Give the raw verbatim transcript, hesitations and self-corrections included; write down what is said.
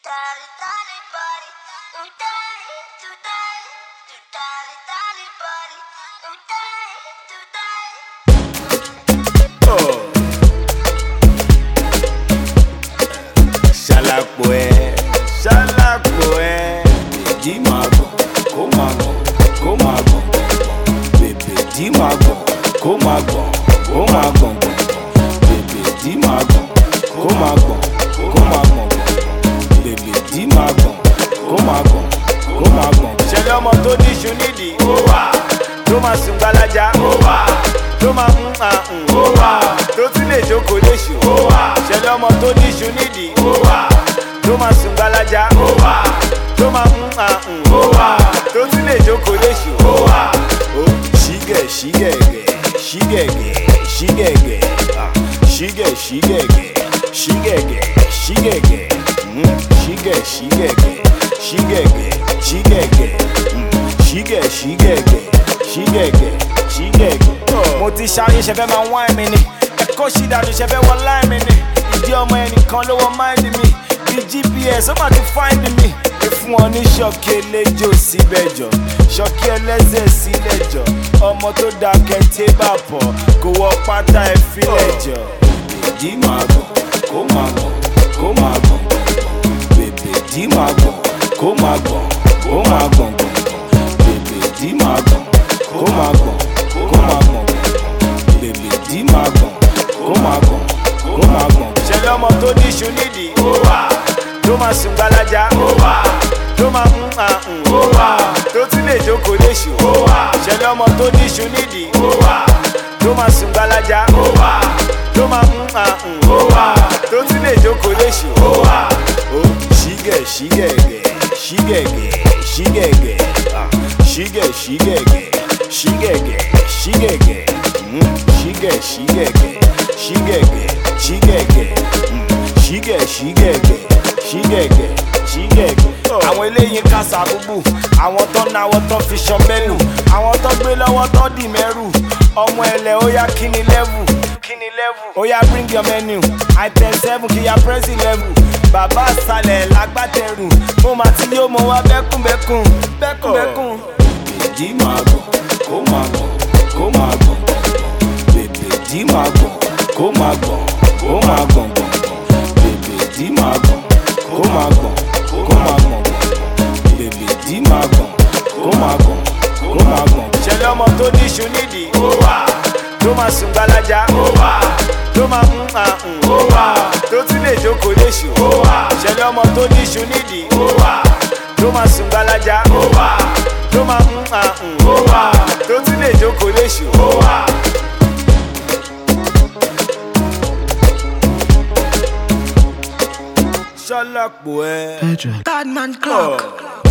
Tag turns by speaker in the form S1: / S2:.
S1: Ṣàlàpọ̀ ẹ̀, ṣàlàpọ̀ ẹ̀. Bèbí máa gbọ̀n, kó máa gbọ̀n, kó máa gbọ̀n. Bèbí máa gbọ̀n, kó máa gbọ̀n, kó máa gbọ̀n gbọ̀n. Bèbí máa gbọ̀n, kó máa gbọ̀n, kó máa gbọ̀n gbọ̀n. Bèbí máa gbọ̀n, kó máa gbọ̀n, kó máa gbọ̀n. Ṣẹlẹ̀ ọmọ tó ní iṣu nídìí, ó wà. Tó máa sùn gbalaja, ó wà. Tó máa ń àhùn, ó wà. Tó tún lè jókòó léṣù, ó wà. Ṣẹlẹ̀ ọmọ tó ní iṣu nídìí, ó wà. Tó máa sùn gbalaja, ó wà. Tó máa ń àhùn, ó wà. Tó tún lè jókòó léṣù, ó wà. Ó ṣígẹ̀ ṣígẹ̀gẹ̀ ṣígẹ̀gẹ̀ ṣígẹ̀gẹ̀ ṣígẹ̀ ṣígẹ̀gẹ̀ ṣígẹ̀gẹ̀ ṣígẹ̀gẹ̀ ṣígẹ̀ ṣígẹ̀gẹ̀ ṣígẹ̀gẹ̀ ṣígẹ̀gẹ̀ ṣígẹ̀ ṣígẹ̀gẹ̀ ṣígẹ̀gẹ̀ ṣígẹ̀gẹ̀. Mo ti ṣayé ṣe fẹ́ máa wá ẹ̀mí ni ẹ̀kọ́ ṣì dànù ṣe fẹ́ wọ láìmí ni ìdí ọmọ ẹnìkan ló wọ máìlì mi bí G P S ó máa ti fáìndì mi. Fún ọ ní ṣọ́ọ̀kì eléjò síbẹ̀ jọ ṣọ́ọ̀kì ẹlẹ́sẹ̀ sílẹ̀ jọ ọmọ tó da kẹ́ńté bá pọ̀ kó wọ pátá ẹ fílẹ̀ jọ. Bèbí máa gbọ̀n, kó máa gbọ̀n, kó máa gbọ̀n. Bèbí máa gbọ̀n, kó máa gbọ̀n, kó máa gbọ̀n gbọ̀n. Bèbí máa gbọ̀n, kó máa gbọ̀n, kó máa gbọ̀n. Bèbí máa gbọ̀n, kó máa gbọ̀n, kó máa gbọ̀n. Ṣẹlẹ̀ ọmọ tó ní iṣu nídìí, ó wà. Tó máa sùn gbalaja, ó wà. Tó máa ń àhùn, ó wà. Tó tún lè jókòó léṣù, ó wà. Ṣẹlẹ̀ ọmọ tó ní iṣu nídìí, ó wà. Tó máa sùn gbalaja, ó wà. Tó máa ń àhùn, ó wà. Tó tún lè jókòó léṣù, ó wà. Ó ṣígẹ̀ ṣígẹ̀gẹ̀ ṣígẹ̀gẹ̀ ṣígẹ̀gẹ̀ ṣígẹ̀ ṣígẹ̀gẹ̀ ṣígẹ̀gẹ̀ ṣígẹ̀gẹ̀ ṣígẹ̀ ṣígẹ̀gẹ̀ ṣígẹ̀gẹ̀ ṣígẹ̀gẹ̀ ṣígẹ̀ ṣígẹ̀gẹ̀ ṣígẹ̀gẹ̀ ṣígẹ̀gẹ̀. Àwọn eléyìí kásá búbù, àwọn tó náwó tó fi ṣan mẹ́nu, àwọn tó gbé lọ́wọ́ tó dì mẹ́rù. Ọmọ ẹlẹ́ ó yá kíni level, kíni level. Ó yá bring your menu, item seven kí ya press eleven. Bàbá àsàlẹ̀ lágbàtẹ̀rù, mo máa ti yó mo wá bẹ́kùnbẹ́kùn, bẹ́kùnbẹ́kùn. Bèbí máa gbọ̀n, kó máa gbọ̀n, kó máa gbọ̀n. Bèbí máa gbọ̀n, kó máa gbọ̀n, kó máa gbọ̀n gbọ̀n. Bèbí máa gbọ̀n, kó máa gbọ̀n, kó máa gbọ̀n. Bèbí máa gbọ̀n, kó máa gbọ̀n, kó máa gbọ̀n. Ṣẹlẹ̀ ọmọ tó ní iṣu nídìí, ó wà. Tó máa sùn gbalaja, ó wà. Tó máa ń àhùn, ó wà. Tó tún lè jókòó léṣù, ó wà. Ṣẹlẹ̀ ọmọ tó ní iṣu nídìí, ó wà. Tó máa sùn gbalaja, ó wà. Tó máa ń àhùn, ó wà. Tó tún lè jókòó léṣù, ó wà. Ṣàlàpọ̀ ẹ̀.
S2: Badman Clock.